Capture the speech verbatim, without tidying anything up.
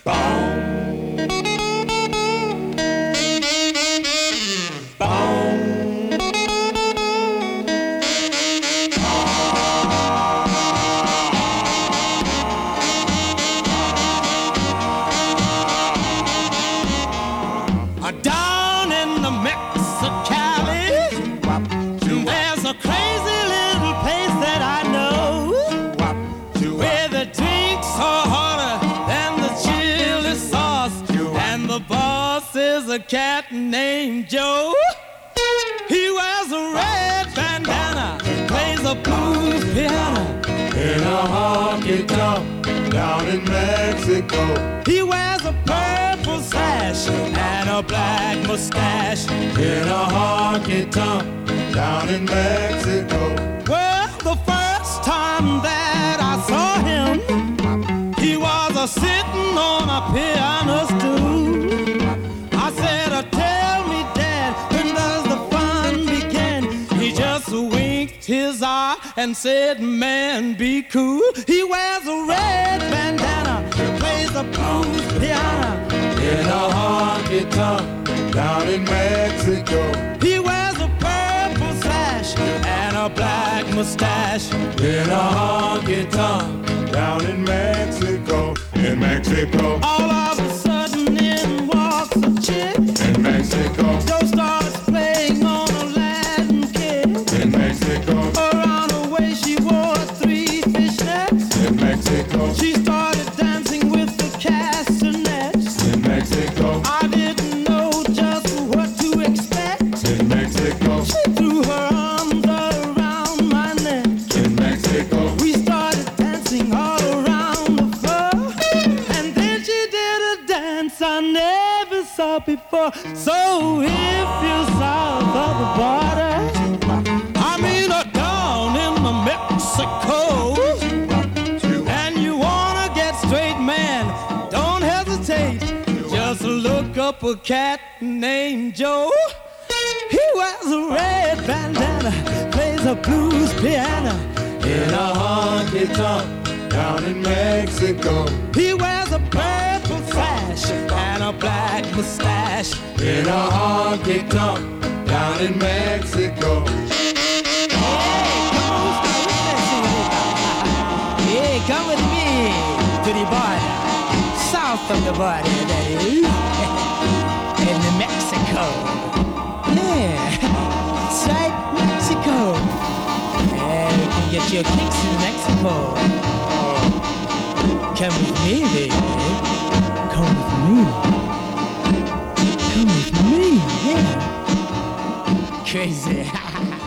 Down in the Mexicali, there's a crazy little place that I know, where the drinks are hotter than the chili sauce, and the boss is a cat named Joe. He wears a red bandana, plays a blues piano in a honky tonk down in Mexico. He wears a purple sash and a black mustache in a honky tonk down in Mexico. Well, the first time that I saw him, he was a sitting on a piano stool. I said, uh, tell me, Dad, when does the fun begin? He just winked his eye and said, man, be cool. He wears a red bandana, plays the blues piano in a honky tonk down in Mexico. He wears a purple sash and a black mustache in a honky tonk down in Mexico. In Mexico, all of a sudden in walks a chick. In Mexico, Joe starts playing on a Latin kid. In Mexico, around her waist she wore three fishnets. In Mexico, she started dancing with the castanets. In Mexico, I didn't know just what to expect. In Mexico, she threw her arms around my neck. In Mexico, we started dancing all around the floor, and then she did a dance I never saw before. So if you're south of the border, I mean uh, down in the Mexico, and you wanna get straight, man, don't hesitate. Just look up a cat named Joe. He wears a red bandana, plays a blues piano in a honky tonk down in Mexico. He wears a purple sash and a black mustache in a honky tonk down in Mexico. Hey, come with me to the border, south of the border, that is, in the Mexico. Yeah, it's right, Mexico. Yeah, you can get your kicks in Mexico. Come with me, baby. Come with me. Come with me, yeah. Crazy.